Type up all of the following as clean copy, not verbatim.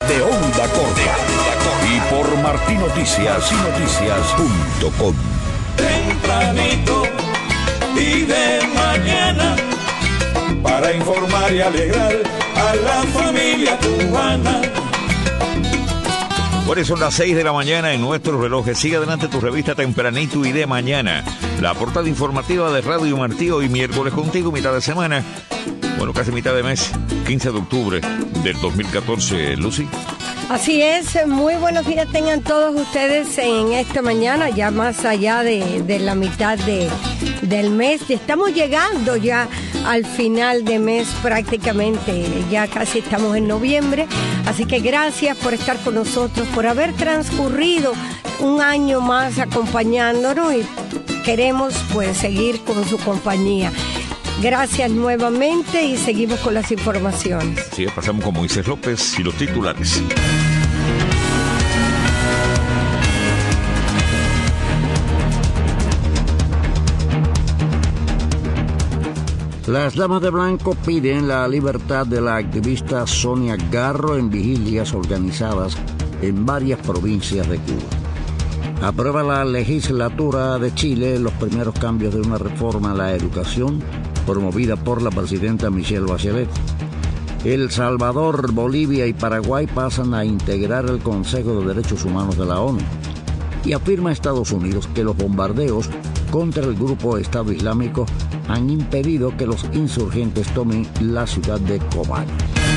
de onda corta. Y por martinoticias.com. Tempranito y de mañana, para informar y alegrar a la familia cubana. Bueno, son las 6 de la mañana en nuestros relojes. Sigue adelante tu revista Tempranito y de mañana. La portada informativa de Radio Martí, hoy miércoles contigo, mitad de semana. Bueno, casi mitad de mes, 15 de octubre del 2014, Lucy. Así es, muy buenos días tengan todos ustedes en esta mañana, ya más allá de la mitad del mes. Estamos llegando ya al final de mes prácticamente, ya casi estamos en noviembre, así que gracias por estar con nosotros, por haber transcurrido un año más acompañándonos y queremos pues seguir con su compañía. Gracias nuevamente y seguimos con las informaciones. Sí, pasamos con Moisés López y los titulares. Las Damas de Blanco piden la libertad de la activista Sonia Garro en vigilias organizadas en varias provincias de Cuba. Aprueba la legislatura de Chile los primeros cambios de una reforma a la educación promovida por la presidenta Michelle Bachelet. El Salvador, Bolivia y Paraguay pasan a integrar el Consejo de Derechos Humanos de la ONU. Y afirma Estados Unidos que los bombardeos contra el grupo Estado Islámico han impedido que los insurgentes tomen la ciudad de Kobani.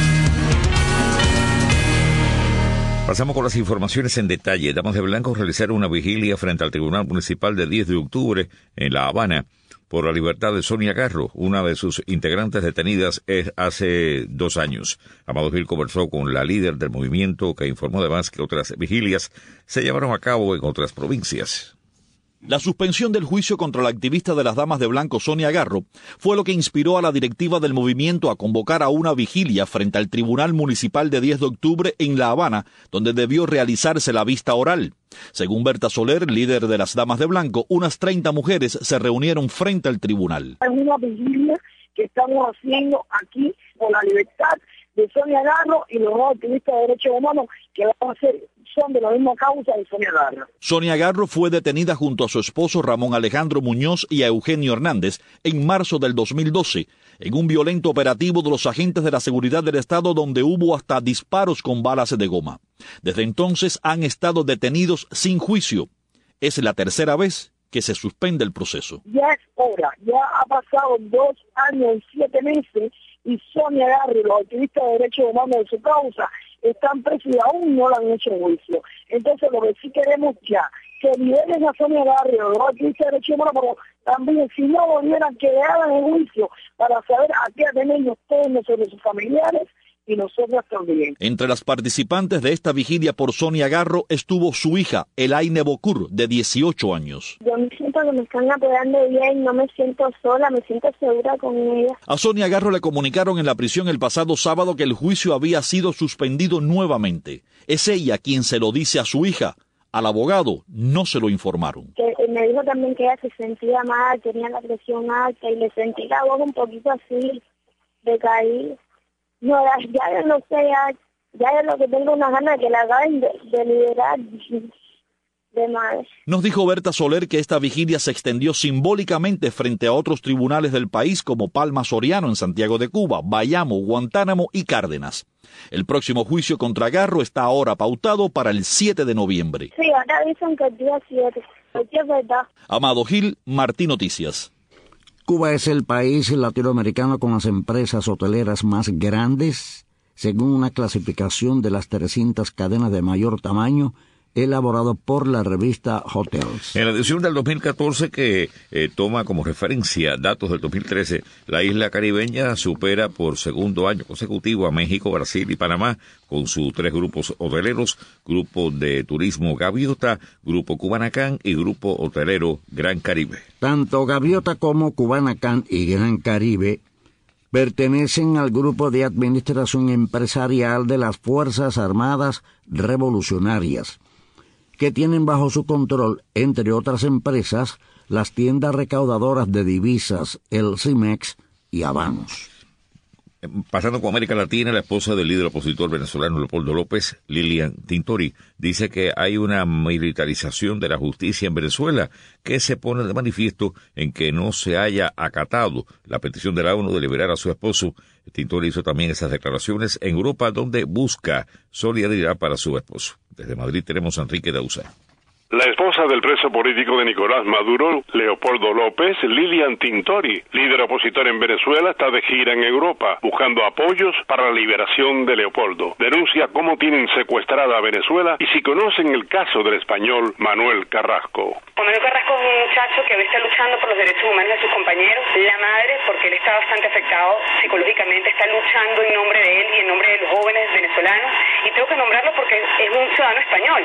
Pasamos con las informaciones en detalle. Damas de Blanco realizaron una vigilia frente al Tribunal Municipal del 10 de octubre en La Habana por la libertad de Sonia Garro, una de sus integrantes detenidas hace 2 años. Amado Gil conversó con la líder del movimiento, que informó además que otras vigilias se llevaron a cabo en otras provincias. La suspensión del juicio contra la activista de las Damas de Blanco, Sonia Garro, fue lo que inspiró a la directiva del movimiento a convocar a una vigilia frente al Tribunal Municipal de 10 de octubre en La Habana, donde debió realizarse la vista oral. Según Berta Soler, líder de las Damas de Blanco, unas 30 mujeres se reunieron frente al tribunal. Es una vigilia que estamos haciendo aquí por la libertad de Sonia Garro y los dos activistas de derechos humanos que vamos a hacer son de la misma causa de Sonia Garro. Sonia Garro fue detenida junto a su esposo Ramón Alejandro Muñoz y a Eugenio Hernández en marzo del 2012, en un violento operativo de los agentes de la seguridad del Estado donde hubo hasta disparos con balas de goma. Desde entonces han estado detenidos sin juicio. Es la tercera vez que se suspende el proceso. Ya es hora, ya ha pasado 2 años y 7 meses y Sonia Garro y los activistas de derechos humanos de su causa están presos y aún no le han hecho juicio. Entonces lo que sí queremos ya, que liberen a Sonia Garro y los activistas de derechos humanos, pero también si no volvieran, que le hagan el juicio para saber a qué atender ustedes nosotros, sus familiares, y nosotros también. Entre las participantes de esta vigilia por Sonia Garro estuvo su hija, Elaine Bocur, de 18 años. Yo me siento que me están apoyando bien, no me siento sola, me siento segura con ella. A Sonia Garro le comunicaron en la prisión el pasado sábado que el juicio había sido suspendido nuevamente. Es ella quien se lo dice a su hija. Al abogado no se lo informaron. Que me dijo también que ella se sentía mal, tenía la presión alta y le sentí la voz un poquito así, decaída. No, ya yo no sé, ya es lo que tengo una gana de que la acaben de liberar de más. Nos dijo Berta Soler que esta vigilia se extendió simbólicamente frente a otros tribunales del país como Palma Soriano en Santiago de Cuba, Bayamo, Guantánamo y Cárdenas. El próximo juicio contra Garro está ahora pautado para el 7 de noviembre. Sí, ahora dicen que el día 7, porque es verdad. Amado Gil, Martí Noticias. Cuba es el país latinoamericano con las empresas hoteleras más grandes, según una clasificación de las 300 cadenas de mayor tamaño elaborado por la revista Hotels. En la edición del 2014, que toma como referencia datos del 2013, la isla caribeña supera por segundo año consecutivo a México, Brasil y Panamá, con sus 3 grupos hoteleros: Grupo de Turismo Gaviota, Grupo Cubanacán y Grupo Hotelero Gran Caribe. Tanto Gaviota como Cubanacán y Gran Caribe pertenecen al Grupo de Administración Empresarial de las Fuerzas Armadas Revolucionarias, que tienen bajo su control, entre otras empresas, las tiendas recaudadoras de divisas, el CIMEX y Habanos. Pasando con América Latina, la esposa del líder opositor venezolano Leopoldo López, Lilian Tintori, dice que hay una militarización de la justicia en Venezuela que se pone de manifiesto en que no se haya acatado la petición de la ONU de liberar a su esposo. Tintori hizo también esas declaraciones en Europa, donde busca solidaridad para su esposo. Desde Madrid tenemos a Enrique Dausa. La esposa del preso político de Nicolás Maduro, Leopoldo López, Lilian Tintori, líder opositor en Venezuela, está de gira en Europa, buscando apoyos para la liberación de Leopoldo. Denuncia cómo tienen secuestrada a Venezuela y si conocen el caso del español Manuel Carrasco. Manuel Carrasco es un muchacho que está luchando por los derechos humanos de sus compañeros. La madre, porque él está bastante afectado psicológicamente, está luchando en nombre de él y en nombre de los jóvenes venezolanos. Y tengo que nombrarlo porque es un ciudadano español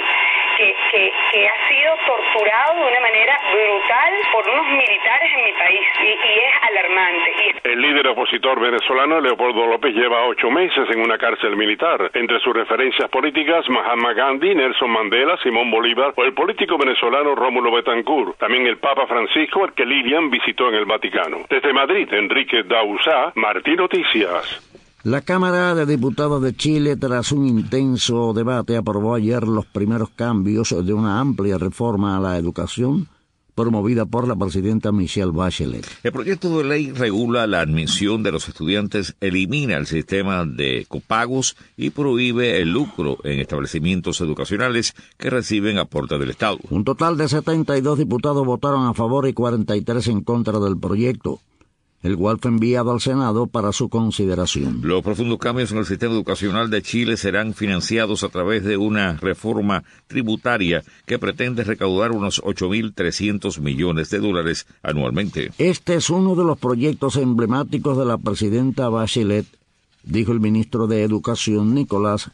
que ha sido torturado de una manera brutal por unos militares en mi país y es alarmante. El líder opositor venezolano Leopoldo López lleva 8 meses en una cárcel militar. Entre sus referencias políticas, Mahatma Gandhi, Nelson Mandela, Simón Bolívar o el político venezolano Rómulo Betancourt. También el Papa Francisco, al que Lilian visitó en el Vaticano. Desde Madrid, Enrique Dausa, Martín Noticias. La Cámara de Diputados de Chile, tras un intenso debate, aprobó ayer los primeros cambios de una amplia reforma a la educación promovida por la presidenta Michelle Bachelet. El proyecto de ley regula la admisión de los estudiantes, elimina el sistema de copagos y prohíbe el lucro en establecimientos educacionales que reciben aportes del Estado. Un total de 72 diputados votaron a favor y 43 en contra del proyecto, el cual fue enviado al Senado para su consideración. Los profundos cambios en el sistema educacional de Chile serán financiados a través de una reforma tributaria que pretende recaudar unos 8.300 millones de dólares anualmente. Este es uno de los proyectos emblemáticos de la presidenta Bachelet, dijo el ministro de Educación Nicolás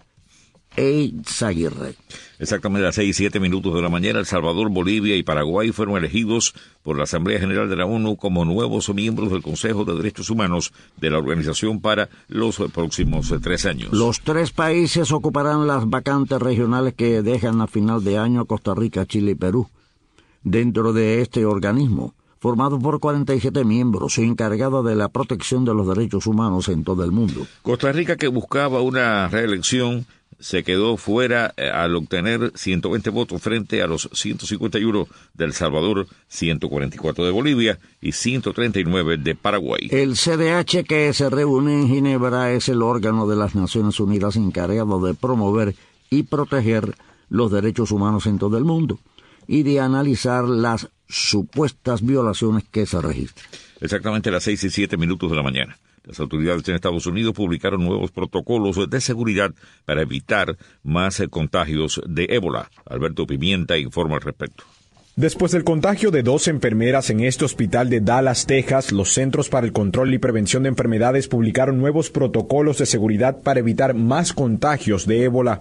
Eyzaguirre. Exactamente a las 6:07 de la mañana, El Salvador, Bolivia y Paraguay fueron elegidos por la Asamblea General de la ONU como nuevos miembros del Consejo de Derechos Humanos de la organización para los próximos 3 años. Los 3 países ocuparán las vacantes regionales que dejan a final de año Costa Rica, Chile y Perú. Dentro de este organismo, formado por 47 miembros y encargado de la protección de los derechos humanos en todo el mundo. Costa Rica, que buscaba una reelección, se quedó fuera al obtener 120 votos frente a los 151 de El Salvador, 144 de Bolivia y 139 de Paraguay. El CDH, que se reúne en Ginebra, es el órgano de las Naciones Unidas encargado de promover y proteger los derechos humanos en todo el mundo y de analizar las supuestas violaciones que se registran. Exactamente a las 6:07 de la mañana. Las autoridades en Estados Unidos publicaron nuevos protocolos de seguridad para evitar más contagios de ébola. Alberto Pimienta informa al respecto. Después del contagio de 2 enfermeras en este hospital de Dallas, Texas, los Centros para el Control y Prevención de Enfermedades publicaron nuevos protocolos de seguridad para evitar más contagios de ébola.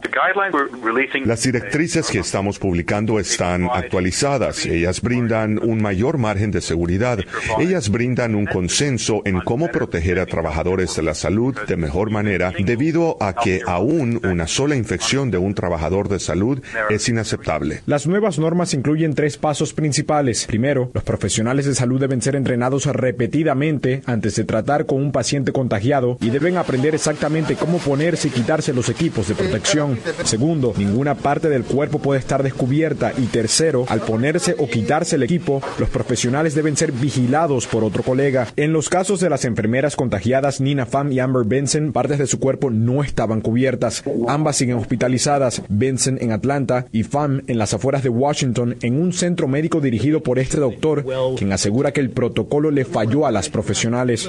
Las directrices que estamos publicando están actualizadas. Ellas brindan un mayor margen de seguridad. Ellas brindan un consenso en cómo proteger a trabajadores de la salud de mejor manera, debido a que aún una sola infección de un trabajador de salud es inaceptable. Las nuevas normas incluyen 3 pasos principales. Primero, los profesionales de salud deben ser entrenados repetidamente antes de tratar con un paciente contagiado y deben aprender exactamente cómo ponerse y quitarse los equipos de protección. Segundo, ninguna parte del cuerpo puede estar descubierta. Y tercero, al ponerse o quitarse el equipo, los profesionales deben ser vigilados por otro colega. En los casos de las enfermeras contagiadas Nina Pham y Amber Benson, partes de su cuerpo no estaban cubiertas. Ambas siguen hospitalizadas, Benson en Atlanta y Pham en las afueras de Washington, en un centro médico dirigido por este doctor, quien asegura que el protocolo le falló a las profesionales.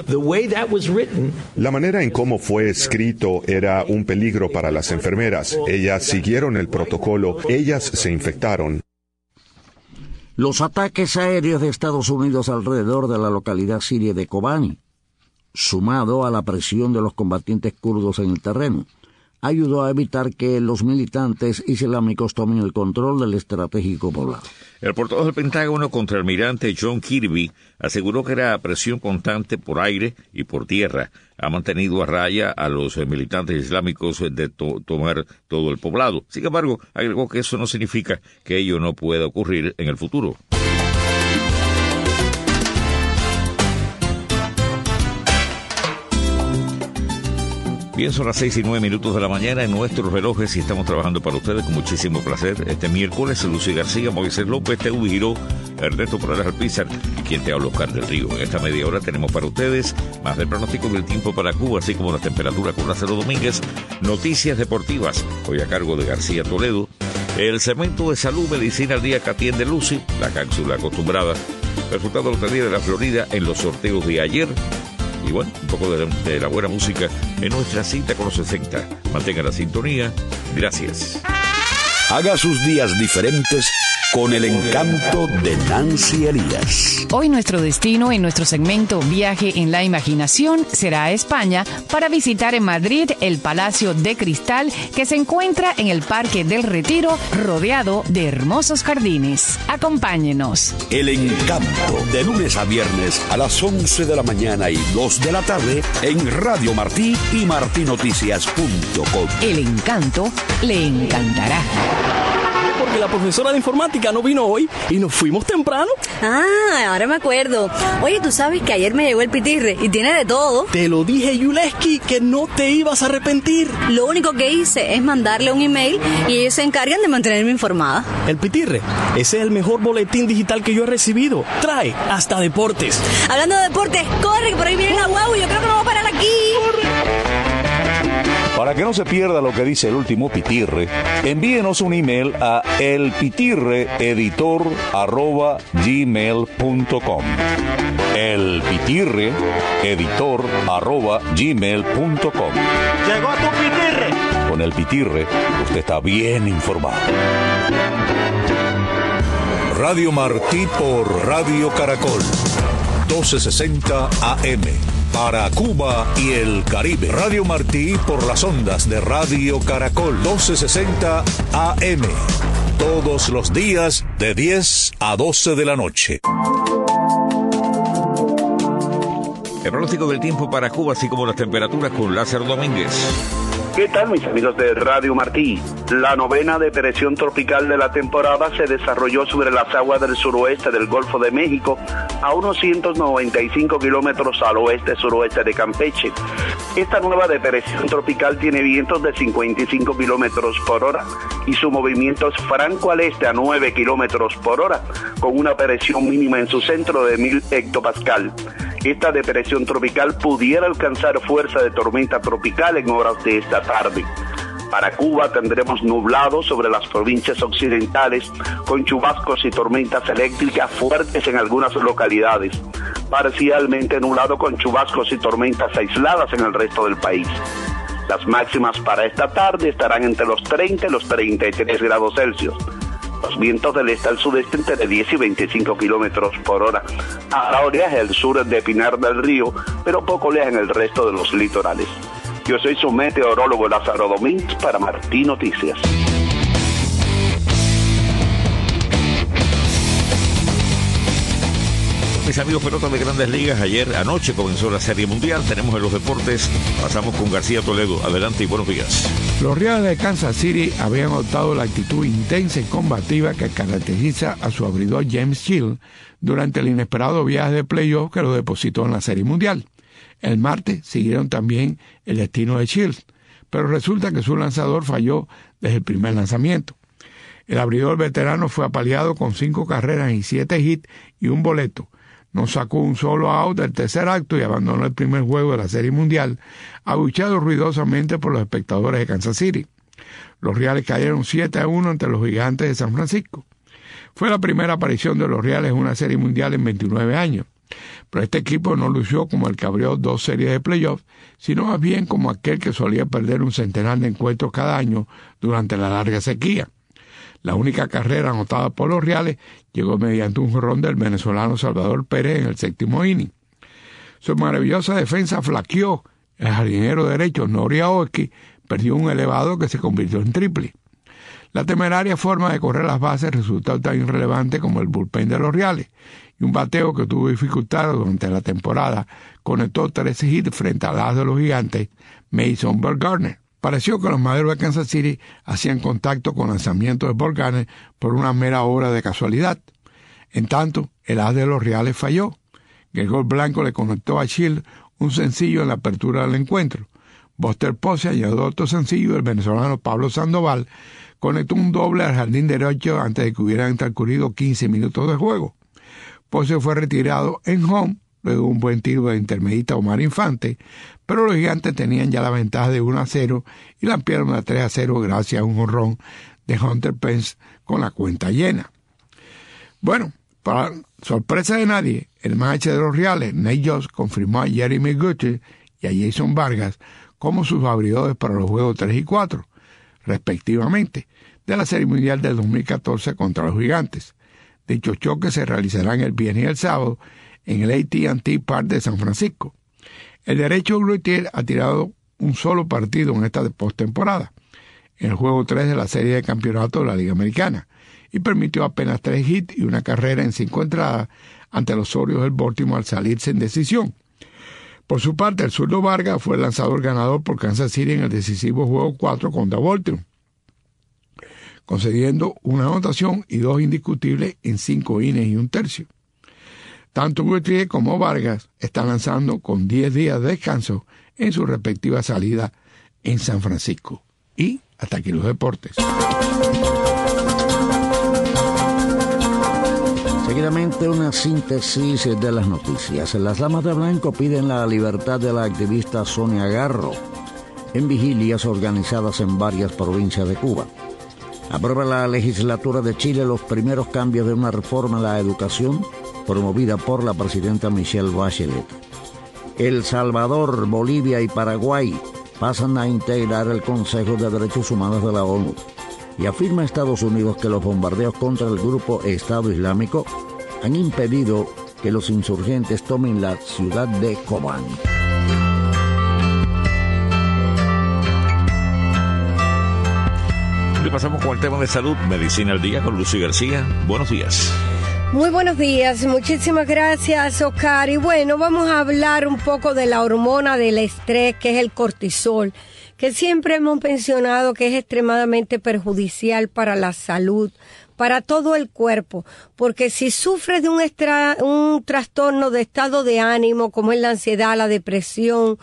La manera en cómo fue escrito era un peligro para las enfermeras. Ellas siguieron el protocolo, ellas se infectaron. Los ataques aéreos de Estados Unidos alrededor de la localidad siria de Kobani, sumado a la presión de los combatientes kurdos en el terreno, ayudó a evitar que los militantes islámicos tomen el control del estratégico poblado. El portavoz del Pentágono, contraalmirante John Kirby, aseguró que la presión constante por aire y por tierra ha mantenido a raya a los militantes islámicos de tomar todo el poblado. Sin embargo, agregó que eso no significa que ello no pueda ocurrir en el futuro. Bien, son las 6:09 de la mañana en nuestros relojes y estamos trabajando para ustedes con muchísimo placer. Este miércoles, Lucy García, Moisés López, Teubi Giró, Ernesto Morales Alpizar y quien te habla, Oscar del Río. En esta media hora tenemos para ustedes más del pronóstico del tiempo para Cuba, así como la temperatura con Lázaro Domínguez, noticias deportivas, hoy a cargo de García Toledo, el segmento de salud, medicina al día que atiende Lucy, la cápsula acostumbrada, resultado de la lotería de la Florida en los sorteos de ayer. Y bueno, un poco de la buena música en nuestra cita con los 60. Mantenga la sintonía. Gracias. Haga sus días diferentes con el encanto de Nancy Elías. Hoy nuestro destino en nuestro segmento Viaje en la Imaginación será a España para visitar en Madrid el Palacio de Cristal que se encuentra en el Parque del Retiro rodeado de hermosos jardines. Acompáñenos. El encanto, de lunes a viernes a las 11 de la mañana y 2 de la tarde en Radio Martí y martinoticias.com. El encanto le encantará. Porque la profesora de informática no vino hoy y nos fuimos temprano. Ah, ahora me acuerdo. Oye, tú sabes que ayer me llegó el pitirre y tiene de todo. Te lo dije, Yuleski, que no te ibas a arrepentir. Lo único que hice es mandarle un email y ellos se encargan de mantenerme informada. El pitirre, ese es el mejor boletín digital que yo he recibido. Trae hasta deportes. Hablando de deportes, corre, que por ahí viene la guau y yo creo que no va a parar aquí. ¡Corre! Para que no se pierda lo que dice el último pitirre, envíenos un email a elpitirreeditor@gmail.com. elpitirreeditor@gmail.com. ¡Llegó tu pitirre! Con el pitirre, usted está bien informado. Radio Martí por Radio Caracol, 1260 AM. Para Cuba y el Caribe. Radio Martí por las ondas de Radio Caracol, 1260 AM. Todos los días de 10 a 12 de la noche. El pronóstico del tiempo para Cuba, así como las temperaturas con Lázaro Domínguez. ¿Qué tal, mis amigos de Radio Martí? La novena depresión tropical de la temporada se desarrolló sobre las aguas del suroeste del Golfo de México, a unos 195 kilómetros al oeste-suroeste de Campeche. Esta nueva depresión tropical tiene vientos de 55 kilómetros por hora y su movimiento es franco al este a 9 kilómetros por hora, con una presión mínima en su centro de 1000 hectopascal. Esta depresión tropical pudiera alcanzar fuerza de tormenta tropical en horas de esta tarde. Para Cuba tendremos nublado sobre las provincias occidentales, con chubascos y tormentas eléctricas fuertes en algunas localidades, parcialmente nublado con chubascos y tormentas aisladas en el resto del país. Las máximas para esta tarde estarán entre los 30 y los 33 grados Celsius. Los vientos del este al sudeste entre 10 y 25 kilómetros por hora. Habrá oleaje al sur de Pinar del Río, pero poco oleaje en el resto de los litorales. Yo soy su meteorólogo Lázaro Domínguez para Martí Noticias. Mis amigos pelotas de Grandes Ligas, anoche comenzó la Serie Mundial. Tenemos en los deportes, pasamos con García Toledo. Adelante y buenos días. Los Reales de Kansas City habían adoptado la actitud intensa y combativa que caracteriza a su abridor James Shields durante el inesperado viaje de playoff que lo depositó en la Serie Mundial. El martes siguieron también el destino de Shields, pero resulta que su lanzador falló desde el primer lanzamiento. El abridor veterano fue apaleado con 5 carreras y 7 hits y un boleto. No sacó un solo out del tercer acto y abandonó el primer juego de la Serie Mundial, abucheado ruidosamente por los espectadores de Kansas City. Los Reales cayeron 7-1 ante los Gigantes de San Francisco. Fue la primera aparición de los Reales en una Serie Mundial en 29 años, pero este equipo no lució como el que abrió 2 series de playoffs, sino más bien como aquel que solía perder un centenar de encuentros cada año durante la larga sequía. La única carrera anotada por los Reales llegó mediante un jonrón del venezolano Salvador Pérez en el 7º inning. Su maravillosa defensa flaqueó. El jardinero derecho Nori Aoki perdió un elevado que se convirtió en triple. La temeraria forma de correr las bases resultó tan irrelevante como el bullpen de los Reales, y un bateo que tuvo dificultades durante la temporada conectó 13 hits frente al as de los Gigantes, Mason Bumgarner. Pareció que los maderos de Kansas City hacían contacto con lanzamientos de Bumgarner por una mera obra de casualidad. En tanto, el as de los Reales falló. El gol blanco le conectó a Shields un sencillo en la apertura del encuentro. Buster Posey añadió otro sencillo. El venezolano Pablo Sandoval conectó un doble al jardín derecho antes de que hubieran transcurrido 15 minutos de juego. Posey fue retirado en home luego de un buen tiro de intermedista Omar Infante, pero los Gigantes tenían ya la ventaja de 1-0 y la ampliaron a 3-0 gracias a un jonrón de Hunter Pence con la cuenta llena. Bueno, para sorpresa de nadie, el manager de los Reales, Nate Jones, confirmó a Jeremy Guthrie y a Jason Vargas como sus abridores para los juegos 3 y 4, respectivamente, de la Serie Mundial del 2014 contra los Gigantes. Dichos choques se realizarán el viernes y el sábado en el AT&T Park de San Francisco. El derecho Guthrie ha tirado un solo partido en esta postemporada, en el juego 3 de la serie de campeonato de la Liga Americana, y permitió apenas 3 hits y una carrera en 5 entradas ante los Orioles del Baltimore al salirse en decisión. Por su parte, el zurdo Vargas fue el lanzador ganador por Kansas City en el decisivo juego 4 contra Baltimore, concediendo una anotación y 2 indiscutibles en 5 innings y un tercio. Tanto Guthrie como Vargas están lanzando con 10 días de descanso en su respectiva salida en San Francisco. Y hasta aquí los deportes. Seguidamente una síntesis de las noticias. Las Damas de Blanco piden la libertad de la activista Sonia Garro en vigilias organizadas en varias provincias de Cuba. Aprueba la legislatura de Chile los primeros cambios de una reforma a la educación promovida por la presidenta Michelle Bachelet. El Salvador, Bolivia y Paraguay pasan a integrar el Consejo de Derechos Humanos de la ONU. Y afirma Estados Unidos que los bombardeos contra el grupo Estado Islámico han impedido que los insurgentes tomen la ciudad de Kobani. Y pasamos con el tema de salud, Medicina al Día con Lucy García. Buenos días. Muy buenos días, muchísimas gracias, Oscar. Y bueno, vamos a hablar un poco de la hormona del estrés, que es el cortisol, que siempre hemos mencionado que es extremadamente perjudicial para la salud, para todo el cuerpo, porque si sufres de un trastorno de estado de ánimo, como es la ansiedad, la depresión,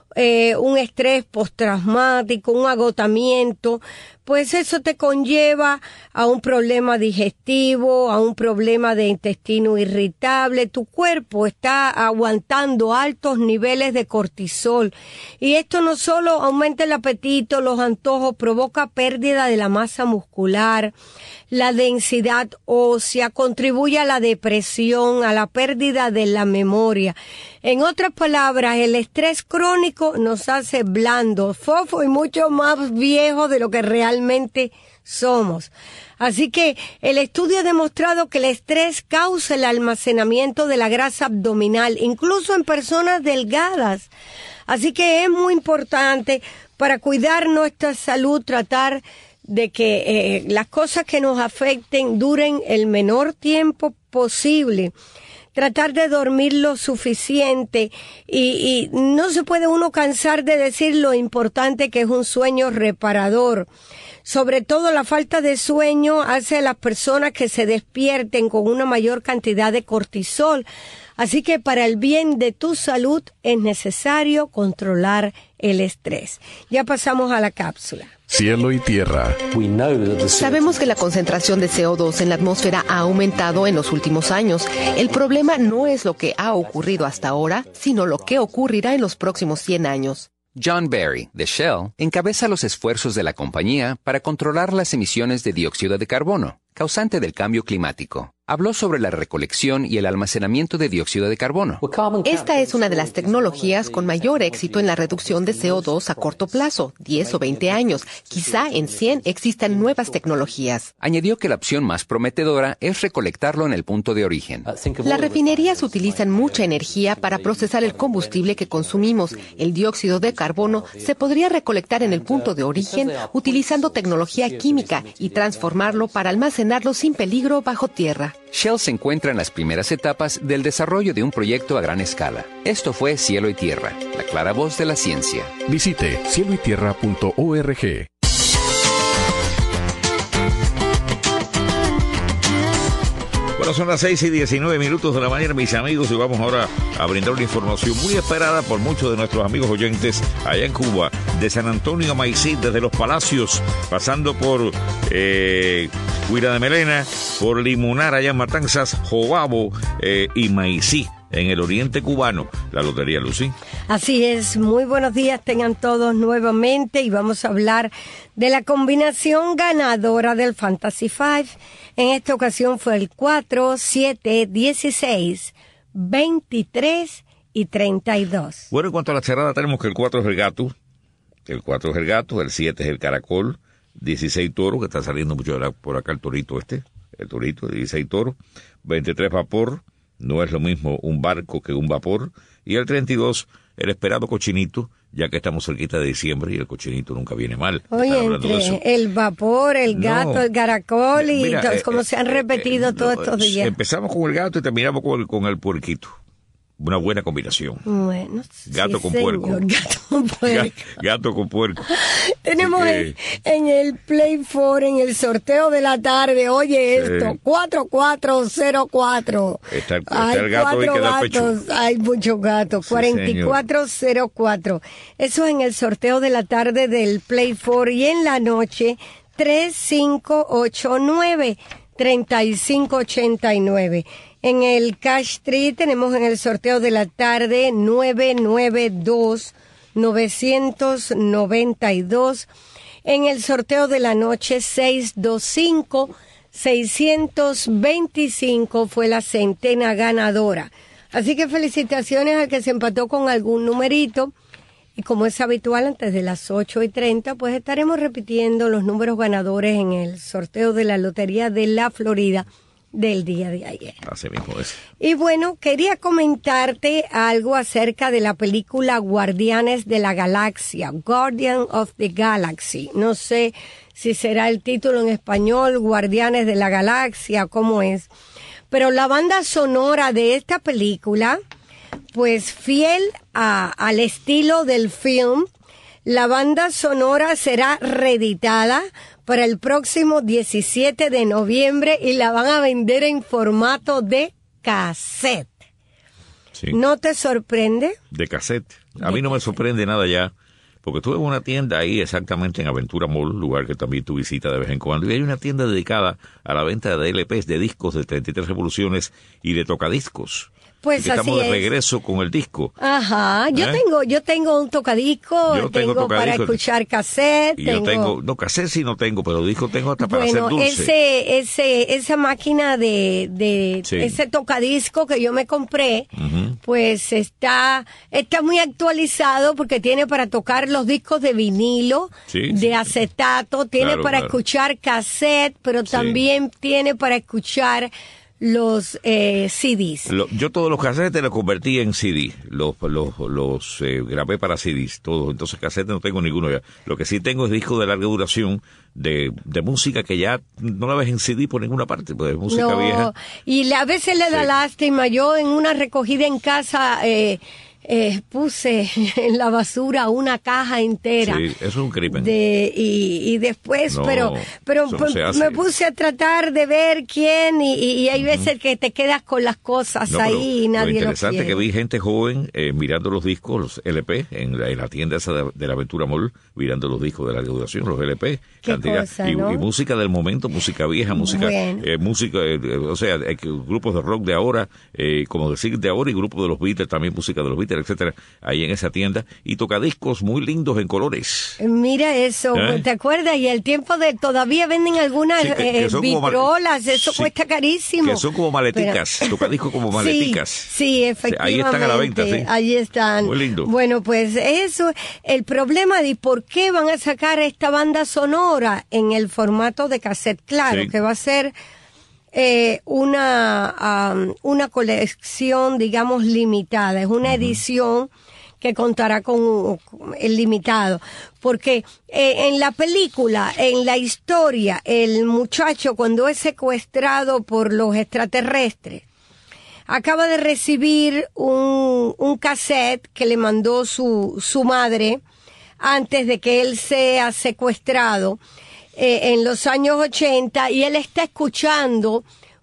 un estrés postraumático, un agotamiento, pues eso te conlleva a un problema digestivo, a un problema de intestino irritable. Tu cuerpo está aguantando altos niveles de cortisol y esto no solo aumenta el apetito, los antojos, provoca pérdida de la masa muscular, la densidad ósea, contribuye a la depresión, a la pérdida de la memoria. En otras palabras, el estrés crónico nos hace blandos, fofos y mucho más viejos de lo que realmente somos. Así que el estudio ha demostrado que el estrés causa el almacenamiento de la grasa abdominal, incluso en personas delgadas. Así que es muy importante para cuidar nuestra salud, tratar de que las cosas que nos afecten duren el menor tiempo posible. Tratar de dormir lo suficiente y no se puede uno cansar de decir lo importante que es un sueño reparador. Sobre todo la falta de sueño hace a las personas que se despierten con una mayor cantidad de cortisol. Así que para el bien de tu salud es necesario controlar el estrés. Ya pasamos a la cápsula. Cielo y tierra. Sabemos que la concentración de CO2 en la atmósfera ha aumentado en los últimos años. El problema no es lo que ha ocurrido hasta ahora, sino lo que ocurrirá en los próximos 100 años. John Barry, de Shell, encabeza los esfuerzos de la compañía para controlar las emisiones de dióxido de carbono, causante del cambio climático. Habló sobre la recolección y el almacenamiento de dióxido de carbono. Esta es una de las tecnologías con mayor éxito en la reducción de CO2 a corto plazo, 10 o 20 años. Quizá en 100 existan nuevas tecnologías. Añadió que la opción más prometedora es recolectarlo en el punto de origen. Las refinerías utilizan mucha energía para procesar el combustible que consumimos. El dióxido de carbono se podría recolectar en el punto de origen utilizando tecnología química y transformarlo para almacenarlo sin peligro bajo tierra. Shell se encuentra en las primeras etapas del desarrollo de un proyecto a gran escala. Esto fue Cielo y Tierra, la clara voz de la ciencia. Visite cieloytierra.org. Bueno, Bueno, son las 6:19 de la mañana, mis amigos, y vamos ahora a brindar una información muy esperada por muchos de nuestros amigos oyentes allá en Cuba, de San Antonio a Maicí, desde Los Palacios, pasando por Huira de Melena, por Limonar, allá en Matanzas, Jobabo y Maicí, en el oriente cubano, la Lotería Lucy. Así es, muy buenos días tengan todos nuevamente y vamos a hablar de la combinación ganadora del Fantasy 5. En esta ocasión fue el 4, 7, 16, 23 y 32. Bueno, en cuanto a la cerrada tenemos que el 4 es el gato, el 7 es el caracol, 16 toro, que está saliendo mucho por acá el torito el torito, 16 toro, 23 vapor, no es lo mismo un barco que un vapor, y el 32, el esperado cochinito, ya que estamos cerquita de diciembre y el cochinito nunca viene mal. Oye, entre el vapor, el gato, el caracol y mira, como se han repetido todos estos días. Empezamos con el gato y terminamos con el puerquito. Una buena combinación. Bueno, gato sí, con señor, puerco. Gato con puerco. Gato con puerco. Tenemos en el Play 4, en el sorteo de la tarde, oye esto, 4404. Está el gato ahí que da pecho. Hay muchos gatos, sí, 4404. Eso es en el sorteo de la tarde del Play 4 y en la noche 3589, 3589. En el Cash Tree tenemos en el sorteo de la tarde 992. En el sorteo de la noche 625 fue la centena ganadora. Así que felicitaciones al que se empató con algún numerito. Y como es habitual, antes de las 8:30, pues estaremos repitiendo los números ganadores en el sorteo de la Lotería de la Florida del día de ayer. Así mismo es. Y bueno, quería comentarte algo acerca de la película Guardianes de la Galaxia, Guardian of the Galaxy. No sé si será el título en español, Guardianes de la Galaxia, cómo es. Pero la banda sonora de esta película, pues fiel al estilo del film, la banda sonora será reeditada para el próximo 17 de noviembre y la van a vender en formato de cassette. Sí. ¿No te sorprende? De cassette. A mí no me sorprende nada ya, porque estuve en una tienda ahí exactamente en Aventura Mall, lugar que también tú visitas de vez en cuando, y hay una tienda dedicada a la venta de LPs, de discos de 33 revoluciones y de tocadiscos. Pues así estamos de es. regreso con el disco. Ajá, yo tengo un tocadisco, tengo para escuchar cassette. Y yo tengo, no, cassette sí no tengo, pero disco tengo hasta para hacer dulce. Esa máquina de sí, ese tocadisco que yo me compré, pues está muy actualizado porque tiene para tocar los discos de vinilo, de acetato, tiene para escuchar cassette, pero también tiene para escuchar los CDs. Yo todos los cassettes los convertí en CD, los grabé para CDs, todos. Entonces cassettes no tengo ninguno ya. Lo que sí tengo es discos de larga duración de música que ya no la ves en CD por ninguna parte, pues es música vieja. Y a veces le da lástima. Yo en una recogida en casa puse en la basura una caja entera. Sí, eso es un crimen. Y después, pero me puse a tratar de ver quién y hay veces que te quedas con las cosas ahí y nadie lo quiere. Lo interesante es que vi gente joven mirando los discos, los LP, en la tienda esa de la Aventura Mall, mirando los discos de larga duración, los LP. Y música del momento, música vieja, música, o sea, grupos de rock de ahora, como decir de ahora, y grupos de los Beatles, también música de los Beatles, etcétera, ahí en esa tienda, y tocadiscos muy lindos en colores. Mira eso, ¿te acuerdas? Y el tiempo de todavía venden algunas vitrolas, eso cuesta carísimo. Que son como maleticas, tocadiscos como maleticas. Sí, efectivamente. Ahí están a la venta, sí. Ahí están. Muy lindo. Bueno, pues eso, el problema de por qué van a sacar esta banda sonora en el formato de cassette, claro, que va a ser una colección, digamos, limitada. Es una edición que contará con el limitado. Porque en la película, en la historia, el muchacho cuando es secuestrado por los extraterrestres, acaba de recibir un cassette que le mandó su madre antes de que él sea secuestrado en los años 80, y él está escuchando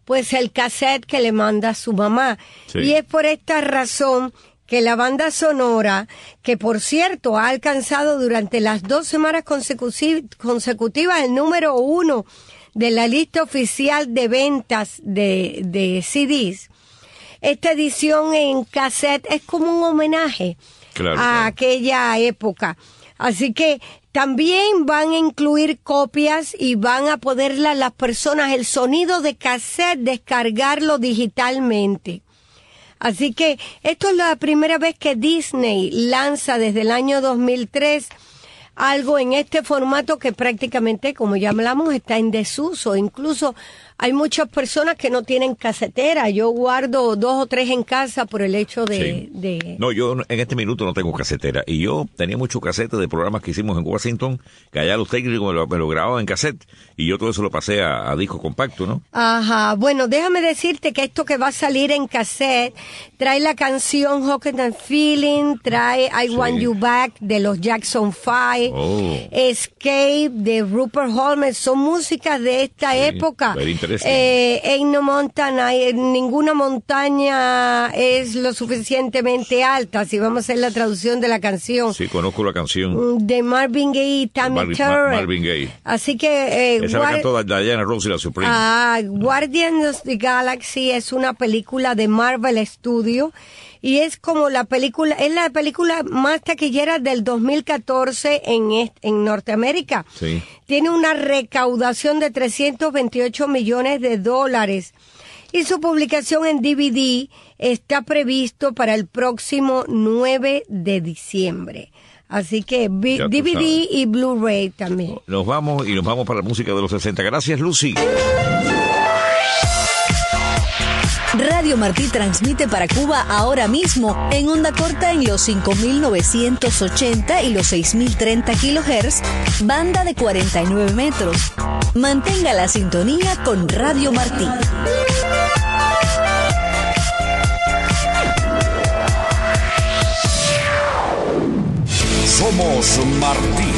pues el cassette que le manda su mamá. Sí. Y es por esta razón que la banda sonora, que por cierto ha alcanzado durante las 2 semanas consecutivas el número 1 de la lista oficial de ventas de CDs, esta edición en cassette es como un homenaje a aquella época. Así que también van a incluir copias y van a poder las personas el sonido de cassette descargarlo digitalmente. Así que esto es la primera vez que Disney lanza desde el año 2003 algo en este formato que prácticamente, como ya hablamos, está en desuso. Incluso hay muchas personas que no tienen casetera. Yo guardo 2 o 3 en casa por el hecho de... No, yo en este minuto no tengo casetera. Y yo tenía muchos casetes de programas que hicimos en Washington, que allá los técnicos me lo grababan en cassette. Y yo todo eso lo pasé a disco compacto, ¿no? Ajá. Bueno, déjame decirte que esto que va a salir en cassette trae la canción Hooked and Feeling, trae I Want You Back de los Jackson 5, Escape de Rupert Holmes. Son músicas de esta época. Ain't No Mountain, ninguna montaña es lo suficientemente alta, si vamos a hacer la traducción de la canción. Sí, conozco la canción. De Marvin Gaye y Tammy Terrell. Marvin Gaye. Así que... esa la cantó Diana Ross y la Supreme. Guardians of the Galaxy es una película de Marvel Studios y es como la película más taquillera del 2014 en Norteamérica. Sí. Tiene una recaudación de $328 millones y su publicación en DVD está previsto para el próximo 9 de diciembre. Así que DVD y Blu-ray también. Nos vamos para la música de los 60. Gracias, Lucy. Radio Martí transmite para Cuba ahora mismo en onda corta en los 5.980 y los 6.030 kHz, banda de 49 metros. Mantenga la sintonía con Radio Martí. Somos Martí.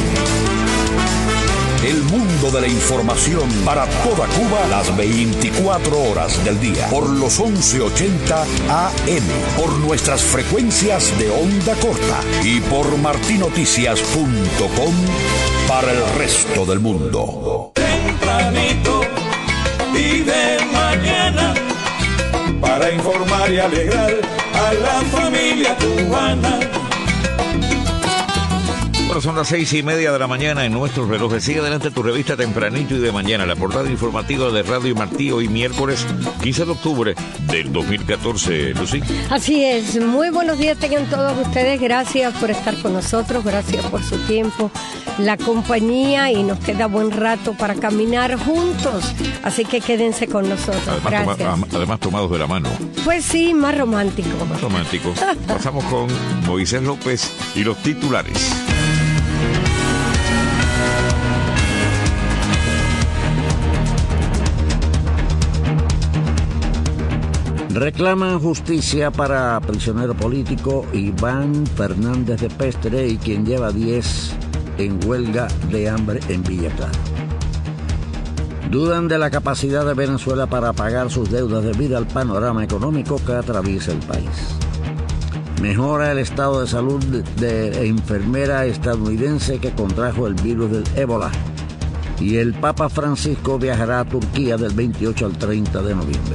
El mundo de la información para toda Cuba las 24 horas del día. Por los 1180 AM. Por nuestras frecuencias de onda corta. Y por martinoticias.com para el resto del mundo. Tempranito y de mañana. Para informar y alegrar a la familia cubana. Bueno, son las 6:30 de la mañana en nuestros relojes. Sigue adelante tu revista Tempranito y de mañana, la portada informativa de Radio Martí, hoy miércoles 15 de octubre del 2014. Lucy. Así es. Muy buenos días tengan todos ustedes. Gracias por estar con nosotros. Gracias por su tiempo, la compañía, y nos queda buen rato para caminar juntos. Así que quédense con nosotros. Además tomados de la mano. Pues sí, más romántico. Más romántico. Pasamos con Moisés López y los titulares. Reclaman justicia para prisionero político Iván Fernández de Pestre, y quien lleva 10 en huelga de hambre en Villa Clara. Dudan de la capacidad de Venezuela para pagar sus deudas debido al panorama económico que atraviesa el país. Mejora el estado de salud de enfermera estadounidense que contrajo el virus del ébola. Y el Papa Francisco viajará a Turquía del 28 al 30 de noviembre.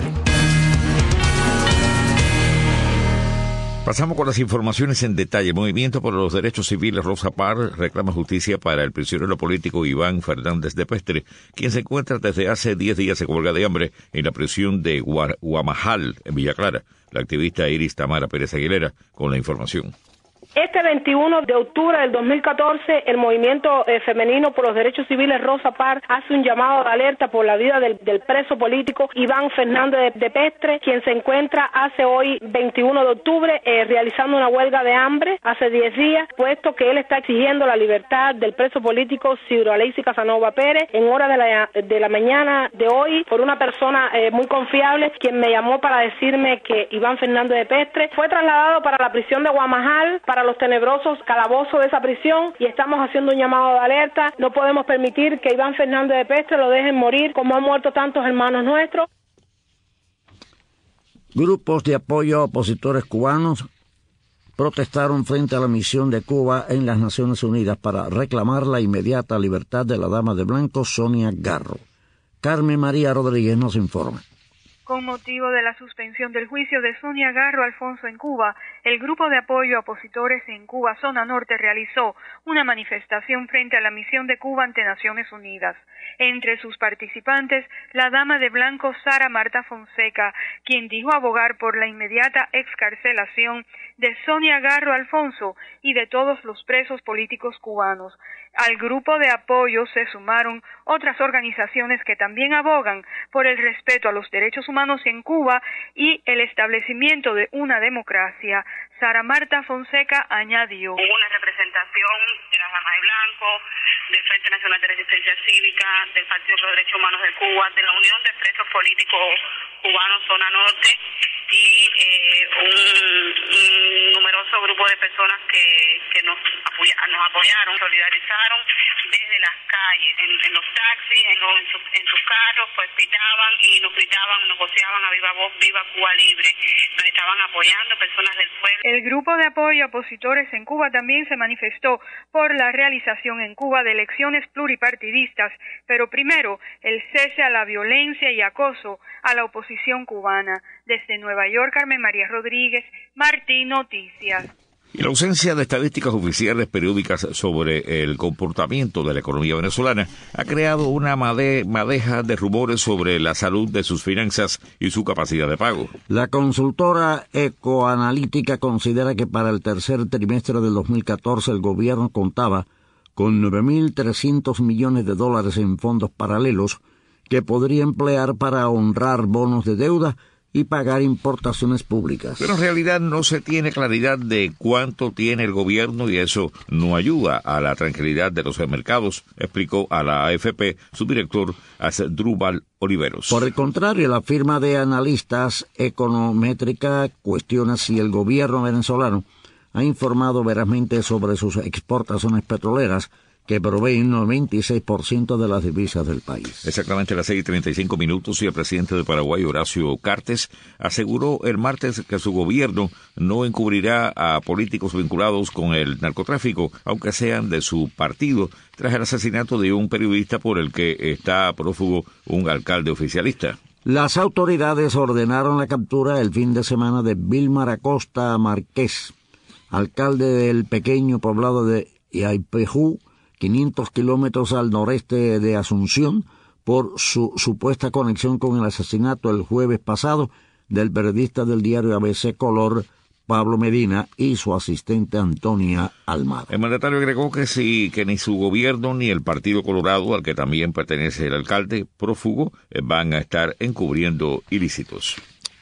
Pasamos con las informaciones en detalle. Movimiento por los Derechos Civiles Rosa Parks reclama justicia para el prisionero político Iván Fernández de Pestre, quien se encuentra desde hace 10 días en huelga de hambre en la prisión de Guamajal, en Villa Clara. La activista Iris Tamara Pérez Aguilera con la información. Este 21 de octubre del 2014, el movimiento femenino por los derechos civiles Rosa Parks hace un llamado de alerta por la vida del preso político Iván Fernández de Pestre, quien se encuentra hace hoy 21 de octubre realizando una huelga de hambre hace 10 días, puesto que él está exigiendo la libertad del preso político Ciro Alexis Casanova Pérez en hora de la mañana de hoy por una persona muy confiable, quien me llamó para decirme que Iván Fernández de Pestre fue trasladado para la prisión de Guamajal, para los tenebrosos calabozos de esa prisión, y estamos haciendo un llamado de alerta. No podemos permitir que Iván Fernández de Pestre lo dejen morir como han muerto tantos hermanos nuestros. Grupos de apoyo a opositores cubanos protestaron frente a la misión de Cuba en las Naciones Unidas para reclamar la inmediata libertad de la dama de blanco Sonia Garro. Carmen María Rodríguez nos informa. Con motivo de la suspensión del juicio de Sonia Garro Alfonso en Cuba, el Grupo de Apoyo a Opositores en Cuba, Zona Norte, realizó una manifestación frente a la misión de Cuba ante Naciones Unidas. Entre sus participantes, la dama de blanco Sara Marta Fonseca, quien dijo abogar por la inmediata excarcelación de Sonia Garro Alfonso y de todos los presos políticos cubanos. Al grupo de apoyo se sumaron otras organizaciones que también abogan por el respeto a los derechos humanos en Cuba y el establecimiento de una democracia. Sara Marta Fonseca añadió: Hubo una representación de la Dama de Blanco, del Frente Nacional de Resistencia Cívica, del Partido por los Derechos Humanos de Cuba, de la Unión de Presos Políticos Cubanos Zona Norte y un numeroso grupo de personas que nos apoyaron, solidarizaron desde las calles, en los taxis, en sus carros, pues pitaban y nos gritaban, nos voceaban a viva voz, viva Cuba libre. Nos estaban apoyando personas del pueblo. El grupo de apoyo a opositores en Cuba también se manifestó por la realización en Cuba de elecciones pluripartidistas, pero primero el cese a la violencia y acoso a la oposición cubana. Desde Nueva York, Carmen María Rodríguez, Martí Noticias. Y la ausencia de estadísticas oficiales periódicas sobre el comportamiento de la economía venezolana ha creado una madeja de rumores sobre la salud de sus finanzas y su capacidad de pago. La consultora Ecoanalítica considera que para el tercer trimestre del 2014 el gobierno contaba con $9.300 millones en fondos paralelos que podría emplear para honrar bonos de deuda y pagar importaciones públicas. Pero en realidad no se tiene claridad de cuánto tiene el gobierno y eso no ayuda a la tranquilidad de los mercados, explicó a la AFP su director Asdrúbal Oliveros. Por el contrario, la firma de analistas Econométrica cuestiona si el gobierno venezolano ha informado verazmente sobre sus exportaciones petroleras, que proveen 96% de las divisas del país. Exactamente a las 6:35 y el presidente de Paraguay, Horacio Cartes, aseguró el martes que su gobierno no encubrirá a políticos vinculados con el narcotráfico, aunque sean de su partido, tras el asesinato de un periodista por el que está prófugo un alcalde oficialista. Las autoridades ordenaron la captura el fin de semana de Vilmar Acosta Márquez, alcalde del pequeño poblado de Iaipejú, 500 kilómetros al noreste de Asunción, por su supuesta conexión con el asesinato el jueves pasado del periodista del diario ABC Color, Pablo Medina, y su asistente Antonia Almada. El mandatario agregó que ni su gobierno ni el Partido Colorado, al que también pertenece el alcalde prófugo, van a estar encubriendo ilícitos.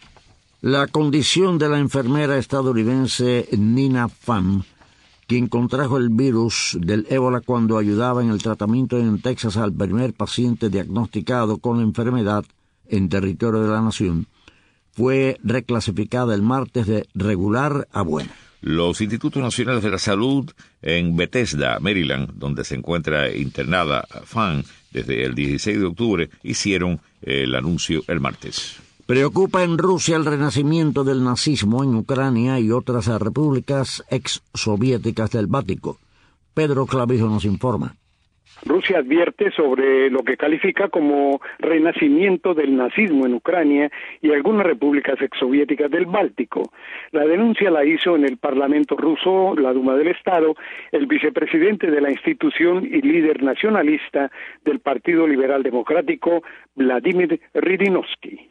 La condición de la enfermera estadounidense Nina Pham, quien contrajo el virus del ébola cuando ayudaba en el tratamiento en Texas al primer paciente diagnosticado con la enfermedad en territorio de la nación, fue reclasificada el martes de regular a buena. Los Institutos Nacionales de la Salud en Bethesda, Maryland, donde se encuentra internada Pham desde el 16 de octubre, hicieron el anuncio el martes. Preocupa en Rusia el renacimiento del nazismo en Ucrania y otras repúblicas exsoviéticas del Báltico. Pedro Clavijo nos informa. Rusia advierte sobre lo que califica como renacimiento del nazismo en Ucrania y algunas repúblicas exsoviéticas del Báltico. La denuncia la hizo en el Parlamento ruso, la Duma del Estado, el vicepresidente de la institución y líder nacionalista del Partido Liberal Democrático, Vladimir Zhirinovsky.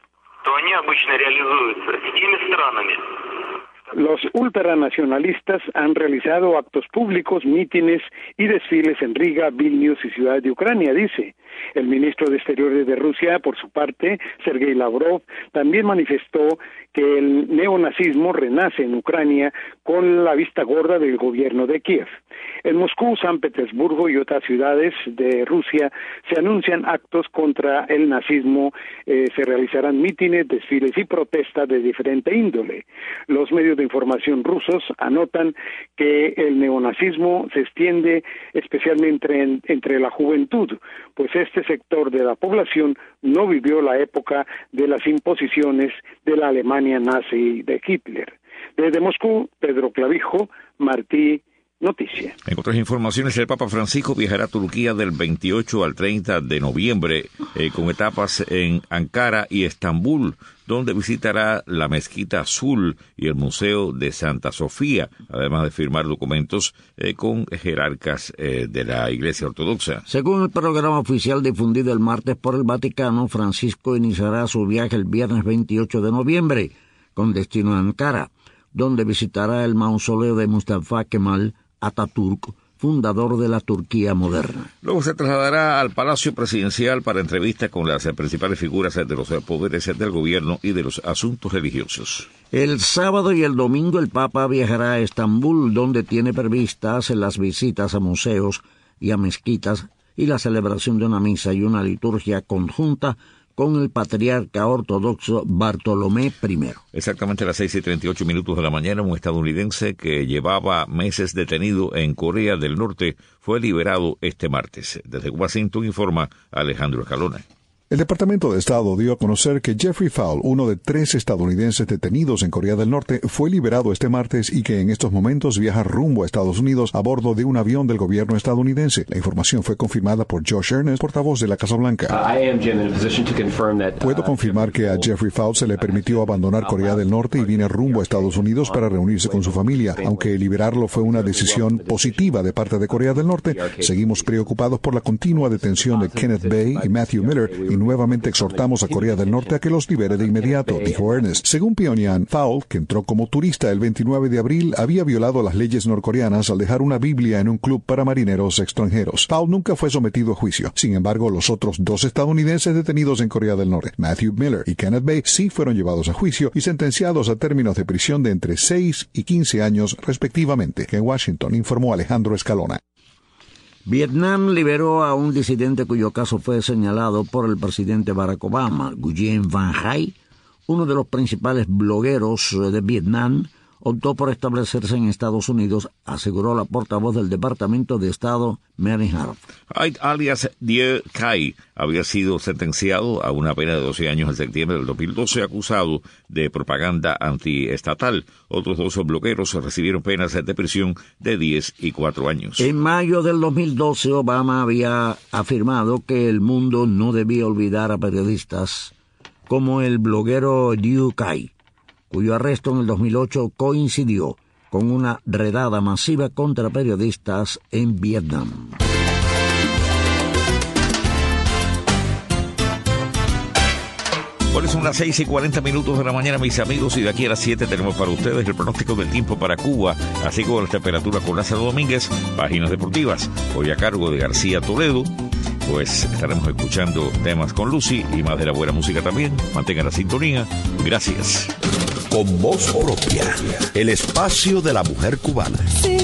Los ultranacionalistas han realizado actos públicos, mítines y desfiles en Riga, Vilnius y ciudades de Ucrania, dice. El ministro de Exteriores de Rusia, por su parte, Sergei Lavrov, también manifestó que el neonazismo renace en Ucrania con la vista gorda del gobierno de Kiev. En Moscú, San Petersburgo y otras ciudades de Rusia se anuncian actos contra el nazismo, se realizarán mítines, desfiles y protestas de diferente índole. Los medios de información rusos anotan que el neonazismo se extiende especialmente entre la juventud, pues este sector de la población no vivió la época de las imposiciones de la Alemania nazi de Hitler. Desde Moscú, Pedro Clavijo, Martí, Noticia. En otras informaciones, el Papa Francisco viajará a Turquía del 28 al 30 de noviembre con etapas en Ankara y Estambul, donde visitará la Mezquita Azul y el Museo de Santa Sofía, además de firmar documentos con jerarcas de la Iglesia Ortodoxa. Según el programa oficial difundido el martes por el Vaticano, Francisco iniciará su viaje el viernes 28 de noviembre, con destino a Ankara, donde visitará el mausoleo de Mustafa Kemal Atatürk, fundador de la Turquía moderna. Luego se trasladará al Palacio Presidencial para entrevistas con las principales figuras de los poderes del gobierno y de los asuntos religiosos. El sábado y el domingo el Papa viajará a Estambul, donde tiene previstas las visitas a museos y a mezquitas y la celebración de una misa y una liturgia conjunta con el patriarca ortodoxo Bartolomé I. Exactamente a las 6:38 de la mañana, un estadounidense que llevaba meses detenido en Corea del Norte fue liberado este martes. Desde Washington informa Alejandro Escalona. El Departamento de Estado dio a conocer que Jeffrey Fowl, uno de 3 estadounidenses detenidos en Corea del Norte, fue liberado este martes y que en estos momentos viaja rumbo a Estados Unidos a bordo de un avión del gobierno estadounidense. La información fue confirmada por Josh Earnest, portavoz de la Casa Blanca. Puedo confirmar que a Jeffrey Fowl se le permitió abandonar Corea del Norte y viene rumbo a Estados Unidos para reunirse con su familia. Aunque liberarlo fue una decisión positiva de parte de Corea del Norte, seguimos preocupados por la continua detención de Kenneth Bae y Matthew Miller y nuevamente exhortamos a Corea del Norte a que los libere de inmediato, dijo Ernest. Según Pyongyang, Fowl, que entró como turista el 29 de abril, había violado las leyes norcoreanas al dejar una Biblia en un club para marineros extranjeros. Fowl nunca fue sometido a juicio. Sin embargo, los otros 2 estadounidenses detenidos en Corea del Norte, Matthew Miller y Kenneth Bae, sí fueron llevados a juicio y sentenciados a términos de prisión de entre 6 y 15 años, respectivamente. En Washington, informó Alejandro Escalona. Vietnam liberó a un disidente cuyo caso fue señalado por el presidente Barack Obama. Nguyen Van Hai, uno de los principales blogueros de Vietnam, optó por establecerse en Estados Unidos, aseguró la portavoz del Departamento de Estado, Mary Harf. Alias Dieu Khai había sido sentenciado a una pena de 12 años en septiembre del 2012, acusado de propaganda antiestatal. Otros 2 blogueros recibieron penas de prisión de 10 y 4 años. En mayo del 2012, Obama había afirmado que el mundo no debía olvidar a periodistas como el bloguero Dieu Khai, cuyo arresto en el 2008 coincidió con una redada masiva contra periodistas en Vietnam. Bueno, son las 6:40 de la mañana, mis amigos, y de aquí a las 7 tenemos para ustedes el pronóstico del tiempo para Cuba, así como las temperaturas con Lázaro Domínguez, páginas deportivas, hoy a cargo de García Toledo. Pues estaremos escuchando temas con Lucy y más de la buena música también. Mantengan la sintonía. Gracias. Con voz propia, el espacio de la mujer cubana.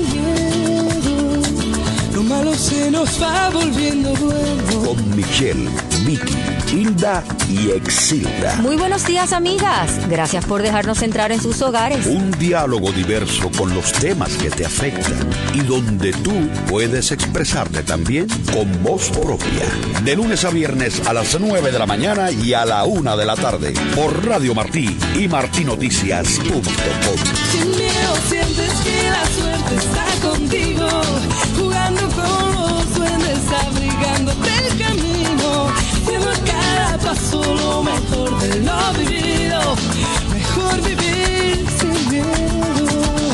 Lo malo se nos va volviendo bueno. Con Michelle, Vicky, Hilda y Exilda. Muy buenos días, amigas. Gracias por dejarnos entrar en sus hogares. Un diálogo diverso con los temas que te afectan y donde tú puedes expresarte también con voz propia. De lunes a viernes a las 9 de la mañana y a la 1 de la tarde por Radio Martí y martinoticias.com. Sin miedo sientes que la suerte está contigo, jugando con los duendes, abrigándote el camino, haciendo cada paso lo mejor de lo vivido, mejor vivir sin miedo.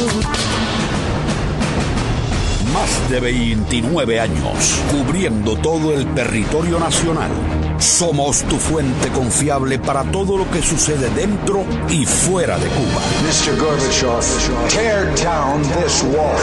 Más de 29 años, cubriendo todo el territorio nacional. Somos tu fuente confiable para todo lo que sucede dentro y fuera de Cuba. Mr. Gorbachev, tear down this wall.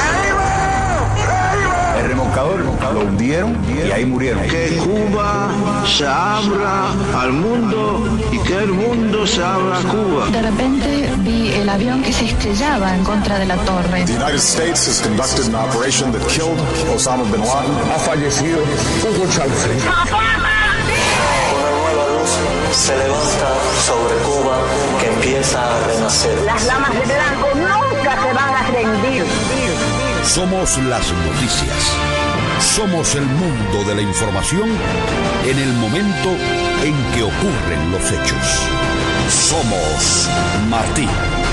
El remolcador lo hundieron y ahí murieron. Que Cuba se abra al mundo y que el mundo se abra a Cuba. De repente vi el avión que se estrellaba en contra de la torre. The United States has conducted an operation that killed Osama bin Laden. Ha fallecido Hugo Chávez. Una nueva luz se levanta sobre Cuba que empieza a renacer. Las damas de blanco nunca se van a rendir. Somos las noticias. Somos el mundo de la información en el momento en que ocurren los hechos. Somos Martí.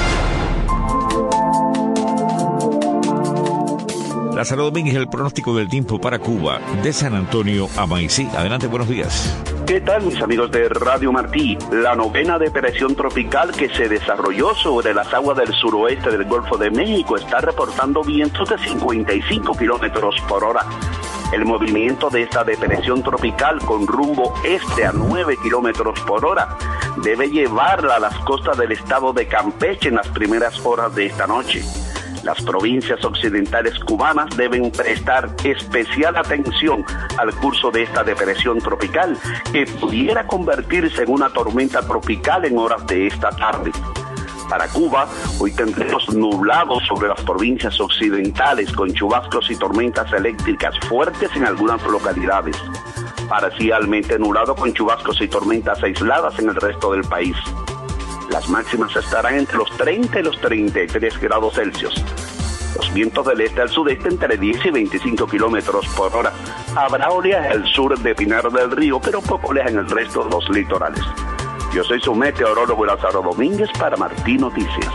Lázaro Domínguez, el pronóstico del tiempo para Cuba, de San Antonio a Maicí. Adelante, buenos días. ¿Qué tal, mis amigos de Radio Martí? La novena depresión tropical que se desarrolló sobre las aguas del suroeste del Golfo de México está reportando vientos de 55 kilómetros por hora. El movimiento de esta depresión tropical con rumbo este a 9 kilómetros por hora debe llevarla a las costas del estado de Campeche en las primeras horas de esta noche. Las provincias occidentales cubanas deben prestar especial atención al curso de esta depresión tropical, que pudiera convertirse en una tormenta tropical en horas de esta tarde. Para Cuba, hoy tendremos nublados sobre las provincias occidentales con chubascos y tormentas eléctricas fuertes en algunas localidades. Parcialmente nublado con chubascos y tormentas aisladas en el resto del país. Las máximas estarán entre los 30 y los 33 grados Celsius. Los vientos del este al sudeste entre 10 y 25 kilómetros por hora. Habrá oleaje al sur de Pinar del Río, pero poco oleaje en el resto de los litorales. Yo soy su meteorólogo Lázaro Domínguez para Martí Noticias.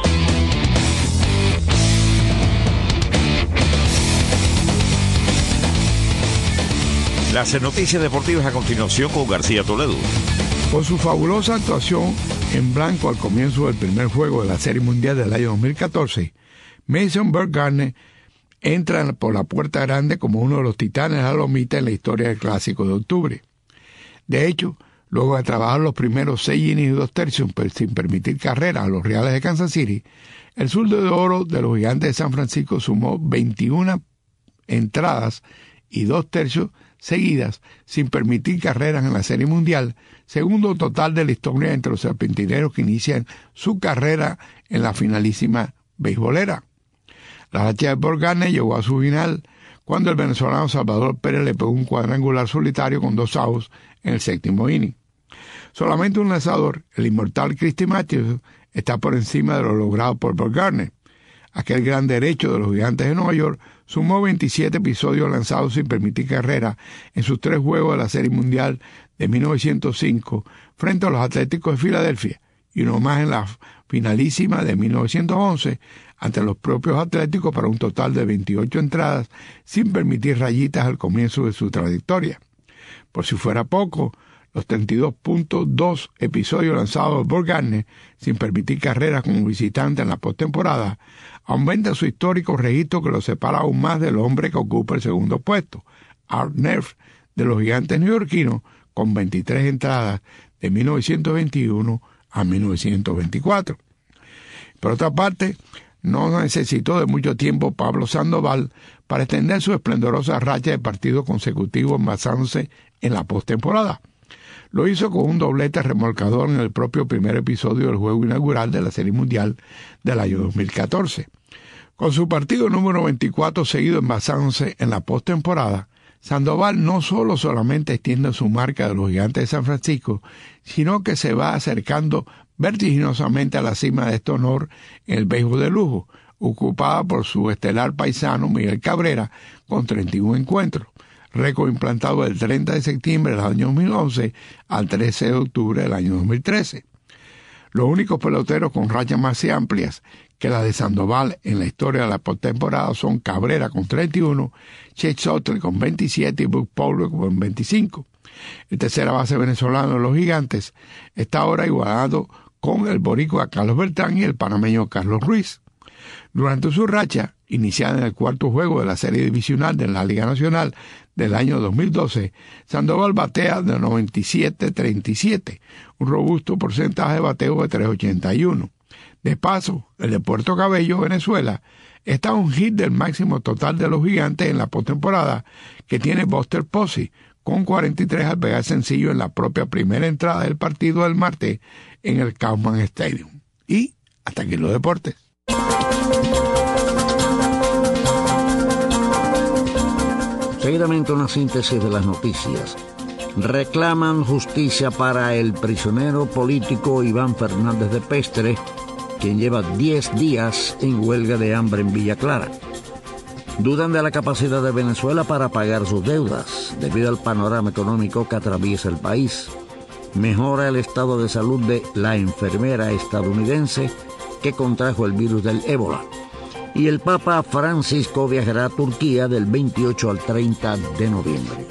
Las noticias deportivas a continuación con García Toledo. Por su fabulosa actuación en blanco al comienzo del primer juego de la Serie Mundial del año 2014, Mason Bumgarner entra por la puerta grande como uno de los titanes de la lomita en la historia del Clásico de octubre. De hecho, luego de trabajar los primeros 6 innings y 2 tercios sin permitir carreras a los Reales de Kansas City, el zurdo de oro de los Gigantes de San Francisco sumó 21 entradas y 2 tercios seguidas sin permitir carreras en la Serie Mundial, segundo total de la historia entre los serpentineros que inician su carrera en la finalísima beisbolera. La racha de Bumgarner llegó a su final cuando el venezolano Salvador Pérez le pegó un cuadrangular solitario con 2 outs en el séptimo inning. Solamente un lanzador, el inmortal Christy Matthews, está por encima de lo logrado por Bumgarner. Aquel gran derecho de los Gigantes de Nueva York sumó 27 episodios lanzados sin permitir carrera en sus 3 juegos de la Serie Mundial de 1905 frente a los Atléticos de Filadelfia y uno más en la finalísima de 1911 ante los propios Atléticos para un total de 28 entradas sin permitir rayitas al comienzo de su trayectoria. Por si fuera poco, los 32.2 episodios lanzados por Bumgarner sin permitir carreras como visitante en la postemporada aumenta su histórico registro que lo separa aún más del hombre que ocupa el segundo puesto, Art Nerf, de los Gigantes neoyorquinos, con 23 entradas de 1921 a 1924. Por otra parte, no necesitó de mucho tiempo Pablo Sandoval para extender su esplendorosa racha de partidos consecutivos basándose en la postemporada. Lo hizo con un doblete remolcador en el propio primer episodio del juego inaugural de la Serie Mundial del año 2014. Con su partido número 24 seguido envasándose en la postemporada, Sandoval no solamente extiende su marca de los Gigantes de San Francisco, sino que se va acercando vertiginosamente a la cima de este honor en el béisbol de lujo, ocupada por su estelar paisano Miguel Cabrera con 31 encuentros. Récord implantado del 30 de septiembre del año 2011 al 13 de octubre del año 2013. Los únicos peloteros con rachas más amplias que la de Sandoval en la historia de la postemporada son Cabrera con 31, Chase Sutton con 27 y Buck Powell con 25. El tercera base venezolano de los Gigantes está ahora igualado con el boricua Carlos Beltrán y el panameño Carlos Ruiz. Durante su racha, iniciada en el cuarto juego de la serie divisional de la Liga Nacional del año 2012, Sandoval batea de 97.37, un robusto porcentaje de bateo de 3.81. De paso, el de Puerto Cabello, Venezuela, está a un hit del máximo total de los Gigantes en la postemporada que tiene Buster Posey, con 43 al pegar sencillo en la propia primera entrada del partido del martes en el Kauffman Stadium. Y hasta aquí los deportes. Seguidamente una síntesis de las noticias. Reclaman justicia para el prisionero político Iván Fernández de Pestre, quien lleva 10 días en huelga de hambre en Villa Clara. dudan de la capacidad de Venezuela para pagar sus deudas debido al panorama económico que atraviesa el país. Mejora el estado de salud de la enfermera estadounidense que contrajo el virus del ébola. Y el Papa Francisco viajará a Turquía del 28 al 30 de noviembre.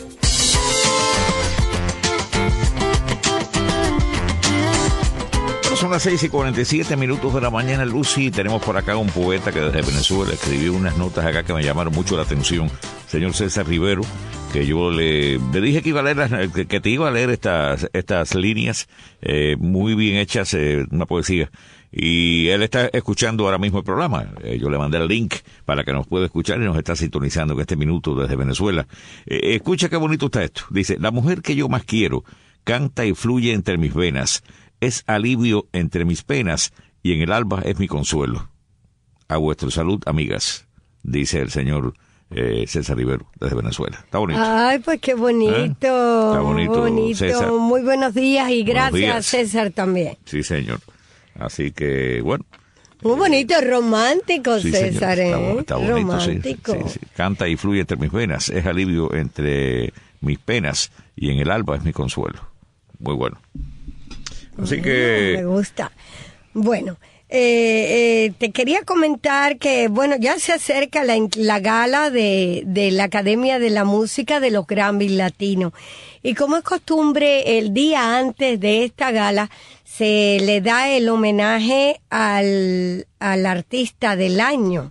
Son las 6:47 de la mañana, Lucy. Tenemos por acá un poeta que desde Venezuela escribió unas notas acá que me llamaron mucho la atención, señor César Rivero, que yo le dije que iba a leer que te iba a leer estas líneas muy bien hechas, una poesía. Y él está escuchando ahora mismo el programa. Yo le mandé el link para que nos pueda escuchar y nos está sintonizando en este minuto desde Venezuela. Escucha qué bonito está esto. Dice: la mujer que yo más quiero canta y fluye entre mis venas. Es alivio entre mis penas y en el alba es mi consuelo. A vuestra salud, amigas, dice el señor César Rivero desde Venezuela. Está bonito. Ay, pues qué bonito. Está bonito, César. Muy buenos días y gracias, buenos días. César, también. Sí, señor. Así que, bueno. Muy bonito, romántico, Sí, César, señor. Está bonito, romántico. sí. Canta y fluye entre mis venas. Es alivio entre mis penas y en el alba es mi consuelo. Muy bueno. Así que... Me gusta. Bueno, te quería comentar que, bueno, ya se acerca la gala de la Academia de la Música de los Grammy Latinos. Y como es costumbre, el día antes de esta gala se le da el homenaje al artista del año.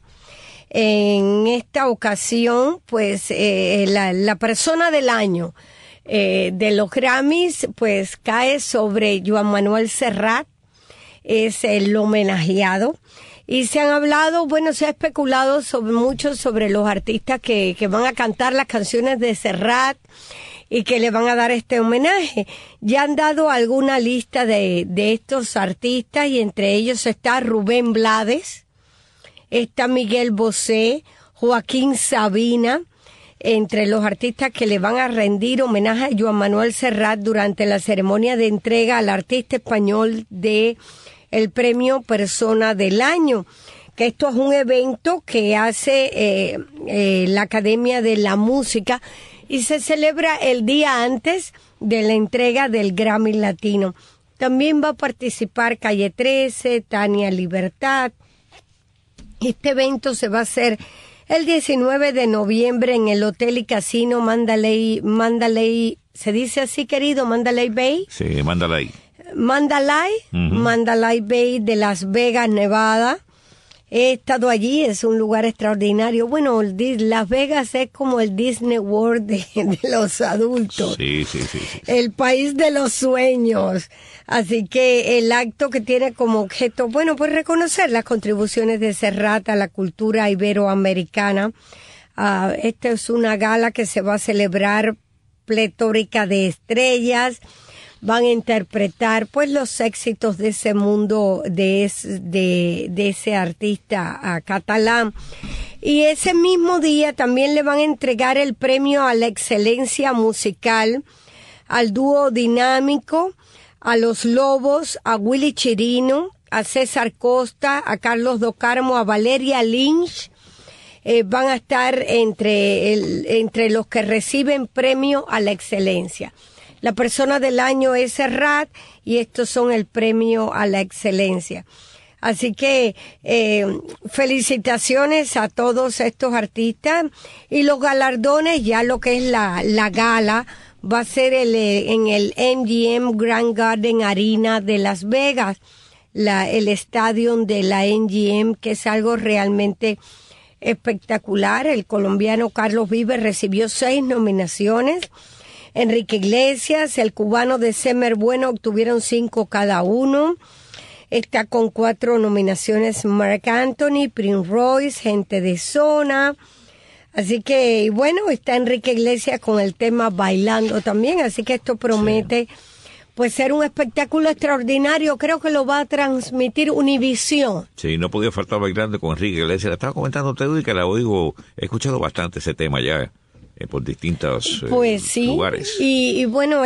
En esta ocasión, pues, la persona del año de los Grammys, pues cae sobre Joan Manuel Serrat, es el homenajeado. Y se han hablado, bueno, se ha especulado mucho sobre los artistas que van a cantar las canciones de Serrat y que le van a dar este homenaje. Ya han dado alguna lista de estos artistas y entre ellos está Rubén Blades, está Miguel Bosé, Joaquín Sabina, entre los artistas que le van a rendir homenaje a Joan Manuel Serrat durante la ceremonia de entrega al artista español de el premio Persona del Año, que esto es un evento que hace la Academia de la Música y se celebra el día antes de la entrega del Grammy Latino. También va a participar Calle 13, Tania Libertad. Este evento se va a hacer el 19 de noviembre en el Hotel y Casino Mandalay, ¿se dice así, querido? Mandalay Bay. Sí, Mandalay. Mandalay Bay de Las Vegas, Nevada. He estado allí, es un lugar extraordinario. Bueno, Las Vegas es como el Disney World de los adultos. Sí. El país de los sueños. Así que el acto que tiene como objeto, bueno, pues reconocer las contribuciones de Serrat a la cultura iberoamericana. Esta es una gala que se va a celebrar pletórica de estrellas. Van a interpretar pues los éxitos de ese mundo, de ese artista catalán. Y ese mismo día también le van a entregar el premio a la excelencia musical al dúo dinámico, a Los Lobos, a Willy Chirino, a César Costa, a Carlos Do Carmo, a Valeria Lynch. Van a estar entre los que reciben premio a la excelencia. La persona del año es Serrat y estos son el premio a la excelencia. Así que felicitaciones a todos estos artistas y los galardones, ya lo que es la gala, va a ser en el MGM Grand Garden Arena de Las Vegas, el estadio de la MGM, que es algo realmente espectacular. El colombiano Carlos Vives recibió 6 nominaciones. Enrique Iglesias, el cubano de Semer Bueno obtuvieron 5 cada uno. Está con 4 nominaciones Marc Anthony, Prince Royce, Gente de Zona. Así que, bueno, está Enrique Iglesias con el tema Bailando también. Así que esto promete pues ser un espectáculo extraordinario. Creo que lo va a transmitir Univisión. Sí, no podía faltar Bailando con Enrique Iglesias. Le estaba comentando a usted y que la oigo, he escuchado bastante ese tema ya por distintos pues sí. lugares. Y bueno,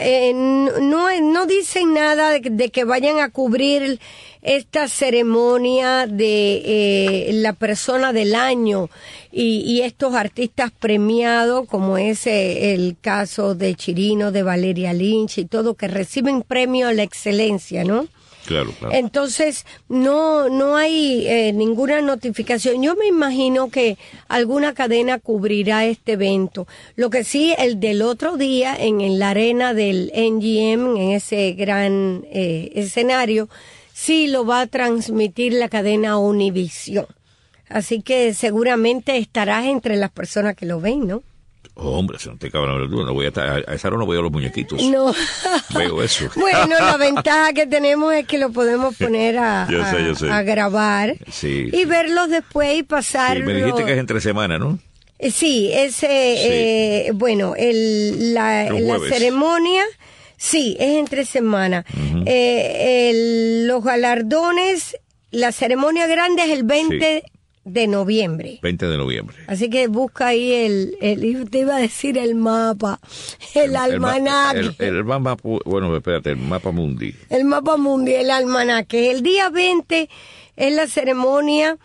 no dicen nada de que vayan a cubrir esta ceremonia de la persona del año y estos artistas premiados, como es el caso de Chirino, de Valeria Lynch y todo, que reciben premio a la excelencia, ¿no? Claro, claro. Entonces, no hay ninguna notificación. Yo me imagino que alguna cadena cubrirá este evento. Lo que sí, el del otro día, en la arena del MGM, en ese gran escenario, sí lo va a transmitir la cadena Univision. Así que seguramente estarás entre las personas que lo ven, ¿no? Oh, hombre, si no te cabe la verdura, no voy a esa hora no veo los muñequitos. No. Veo eso. Bueno, la ventaja que tenemos es que lo podemos poner yo sé. a grabar y verlos después y pasarlo. Sí, me dijiste que es entre semana, ¿no? Sí, bueno, la ceremonia, sí, es entre semana. Los galardones, la ceremonia grande es el 20 de noviembre. 20 de noviembre. Así que busca ahí te iba a decir el mapa, el almanaque. El mapa, bueno, espérate, el mapa mundi. El mapa mundi, el almanaque. El día 20 es la ceremonia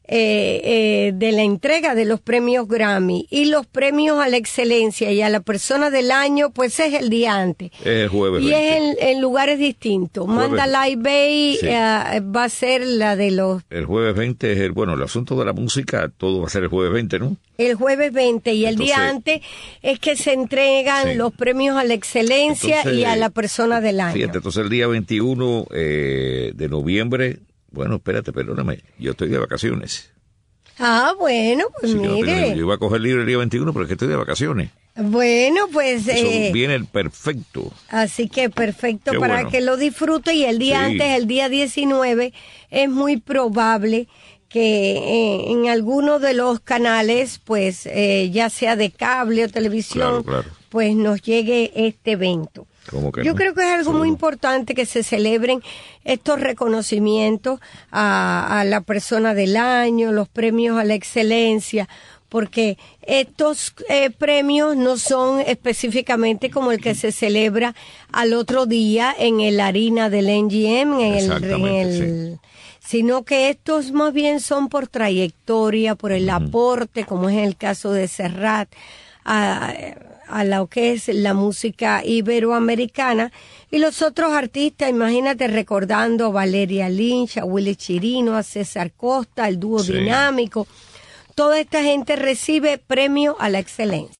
de la entrega de los premios Grammy y los premios a la excelencia y a la persona del año, pues es el día antes. Es el jueves 20. Y es en lugares distintos. Mandalay Bay va a ser la de los... El jueves 20 es el asunto de la música, todo va a ser el jueves 20, ¿no? El jueves 20 y el día antes es que se entregan los premios a la excelencia y a la persona del año. Fíjate, entonces el día 21 de noviembre... Bueno, espérate, perdóname, yo estoy de vacaciones. Ah, bueno, pues mire. Yo iba a coger libre el día 21, pero es que estoy de vacaciones. Bueno, pues... Eso viene el perfecto. Así que perfecto para que lo disfrute y el día antes, el día 19, es muy probable que en alguno de los canales, pues ya sea de cable o televisión, pues nos llegue este evento. Yo creo que es algo muy importante que se celebren estos reconocimientos a la persona del año, los premios a la excelencia, porque estos premios no son específicamente como el que se celebra al otro día en el arena del MGM, sino que estos más bien son por trayectoria, por el aporte, como es el caso de Serrat, a lo que es la música iberoamericana, y los otros artistas, imagínate, recordando a Valeria Lynch, a Willy Chirino, a César Costa, el dúo dinámico. Toda esta gente recibe premio a la excelencia.